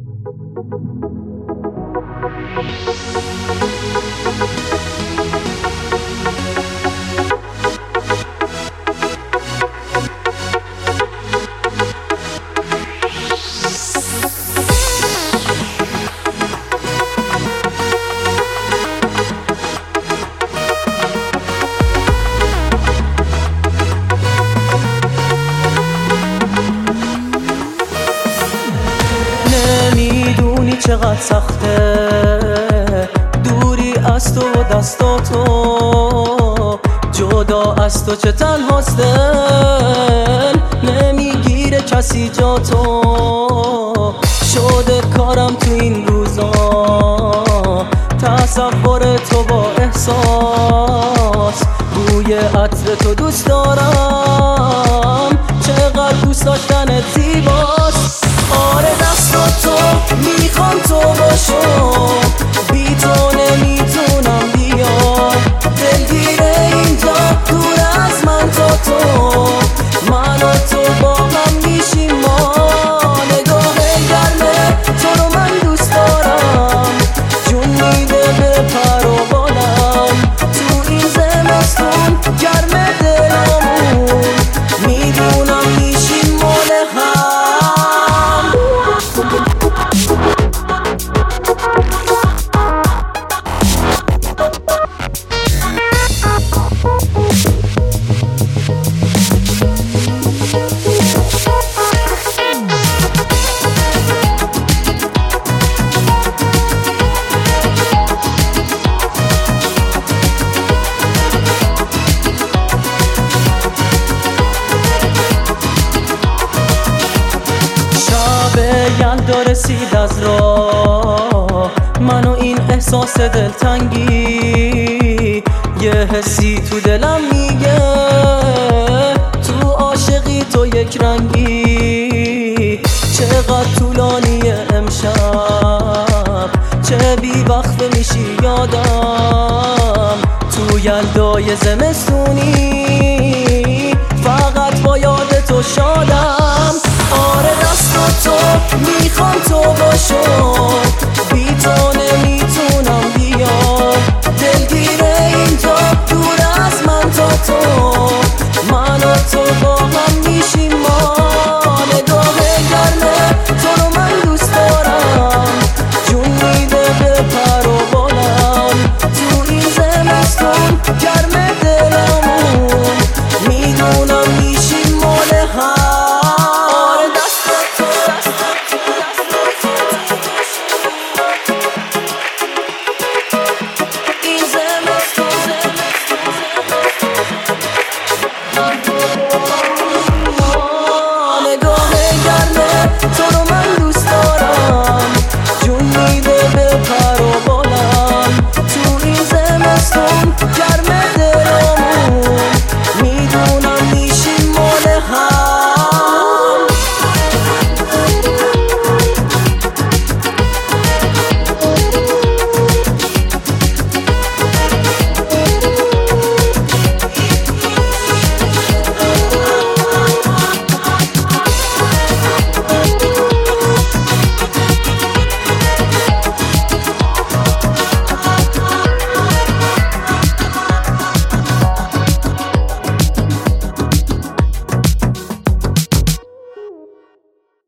نمیدونی چقدر سخته دوری از تو و دستاتو، جدا از تو چه تنهاست دل، نمیگیره کسی جا تو. شده کارم تو این روزا تصور تو با احساس، بوی عطر تو دوست دارم، چقدر دوست داشتنت زیباست. آره دستاتو میخوام تو باشو، بی تو نمیتونم بیام، دلگیره اینجا دور از من تا تو، من و تو با هم میشیم ما. نگاه گرمه تو رو من دوست دارم، جون میده به پر و بالم، تو این زمستون گرمه دلمون، میدونم میشیم مال هم. یلدا رسید از راه، من و این احساس دلتنگی، یه حسی تو دلم میگه تو عاشقی تو یک رنگی. چقدر طولانیه امشب، چه بی وقت میشی یادم، تو یلدای زمستونی فقط با یاد تو شادم. آره دستاتو میخوام تو باشو،